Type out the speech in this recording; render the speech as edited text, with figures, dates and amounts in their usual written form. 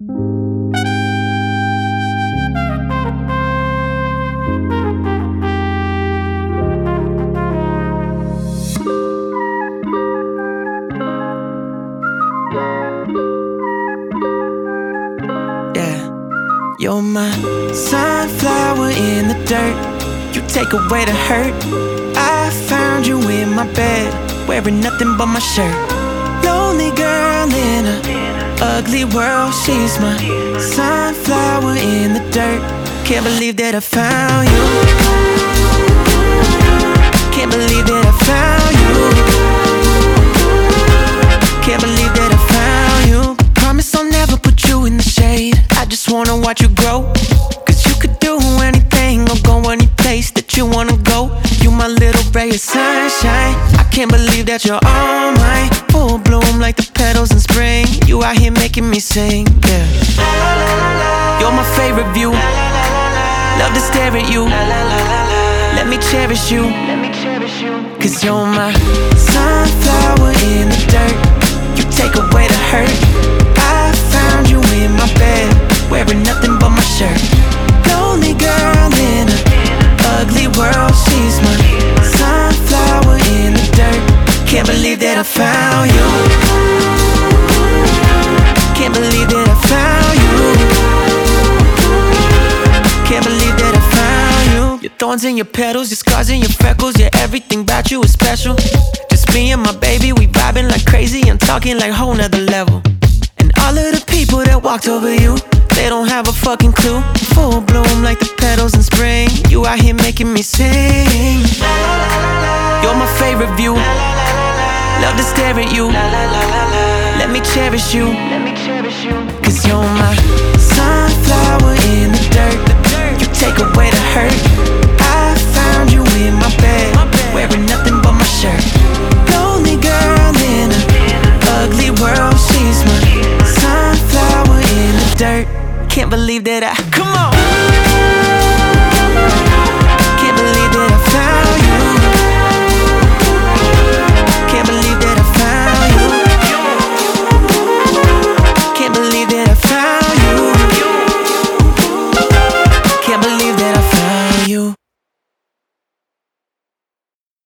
Yeah, you're my sunflower in the dirt. You take away the hurt. I found you in my bed, wearing nothing but my shirt. Lonely girl in a ugly world, she's my sunflower in the dirt. Can't believe that I found you. Can't believe that I found you. Can't believe that I found you. Promise I'll never put you in the shade. I just wanna watch you grow. Cause you could do anything or go any place that you wanna go. You my little ray of sunshine. I can't believe that you're all mine. Full bloom like the petals in spring. You out here making me sing, yeah. You're my favorite view. Love to stare at you. Let me cherish you. Cause you're my sunflower in the dirt. You take away the hurt. I found you in my bed, wearing nothing but my shirt. Lonely girl in a ugly world, she's my sunflower in the dirt. Can't believe that I found you. Can't believe that I found you. Can't believe that I found you. Your thorns and your petals, your scars and your freckles. Yeah, everything about you is special. Just me and my baby, we vibing like crazy. I'm talking like whole nother level. And all of the people that walked over you, they don't have a fucking clue. Full bloom like the petals in spring. You out here making me sing. You're my favorite view. Love to stare at you. Let me cherish you. Cause you're my sunflower in the dirt. You take away the hurt. I found you in my bed, wearing nothing but my shirt. Lonely girl in a ugly world, she's my sunflower in the dirt. Can't believe that I